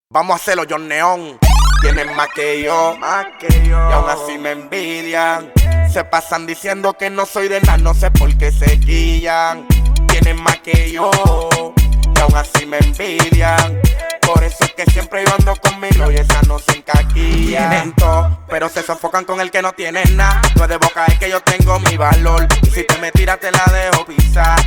Vamos a hacerlo, John Neón. Tienen más que yo, y aún así me envidian. Se pasan diciendo que no soy de nada, no sé por qué se guían. Tienen más que yo, y aún así me envidian. Por eso es que siempre yo ando conmigo y esa no se encaquilla. Tienen todo, pero se sofocan con el que no tiene nada. No es de boca, es que yo tengo mi valor. Y si te me tiras te la dejo pisar.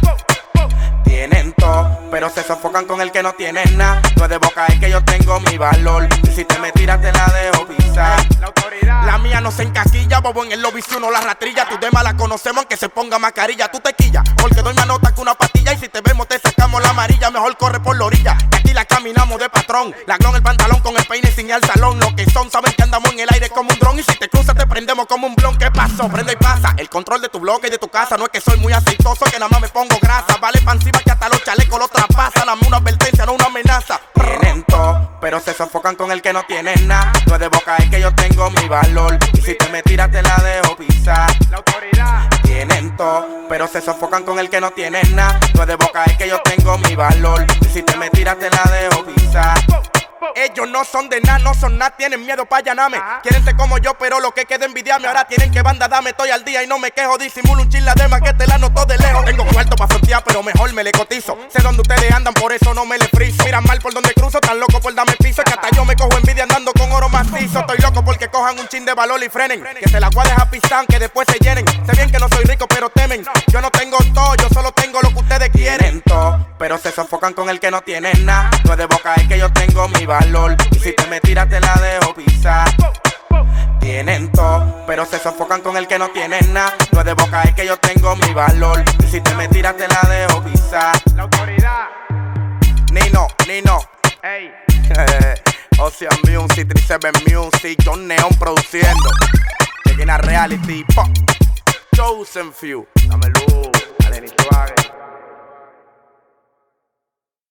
Tienen todo, pero se sofocan con el que no tiene nada. No es de boca, es que yo tengo mi valor. Y si te me tiras te la dejo pisar. La mía no se encaquilla, bobo en el lobby si uno la rastrilla. Tus demás la conocemos aunque se ponga mascarilla. Tú te quillas, porque doy más nota que una pastilla. Y si te vemos te sacamos la amarilla, mejor corre por la orilla. Que aquí la caminamos de patrón. La glon, el pantalón con el peine sin ir al salón. Lo que son, saben que andamos en el aire como un dron. Y si te cruzas te prendemos como un blon. ¿Qué pasó? Prende y pasa. El control de tu bloque y de tu casa. No es que soy muy aceitoso, que nada más me pongo grasa. Vale pa' encima que hasta los chalecos lo traspasan. Dame una advertencia, no una amenaza. Tienen todo, pero se sofocan con el que no tiene nada. No es de boca, es que yo tengo mi valor. Y si te me tiras te la dejo pisar. La autoridad. Tienen todo, pero se sofocan con el que no tiene nada. No es de boca, es que yo tengo mi valor. Y si te me tiras te la dejo pisar. Ellos no son de nada, no son nada, tienen miedo pa' allanarme. Quieren ser como yo, pero lo que queda envidiarme. Ahora tienen que banda, dame, estoy al día y no me quejo. Disimulo un chiladema que te la noto de lejos. Tengo cuarto pa' frontear, pero mejor me le cotizo. Sé dónde ustedes andan, por eso no me le friso. Miran mal por donde cruzo, tan loco por darme piso. Que hasta yo me cojo envidia andando con oro macizo. Estoy loco porque cojan un chin de valor y frenen. Que se la voy a dejar pisar, que después se llenen. Sé bien que no soy rico, pero temen. Yo no tengo todo, yo solo tengo lo que ustedes quieren. Todo, pero se sofocan con el que no tiene nada. No es de boca, es que yo tengo mi valor. Y si te me tiras te la dejo pisar. Tienen todo, pero se sofocan con el que no tiene nada. No es de boca, es que yo tengo mi valor. Y si te me tiras te la dejo pisar. La autoridad. Nino, ey. Ocean Music, 37 Music, John Neón produciendo. Llegué a Reality, pop. Chosen Few, dame luz.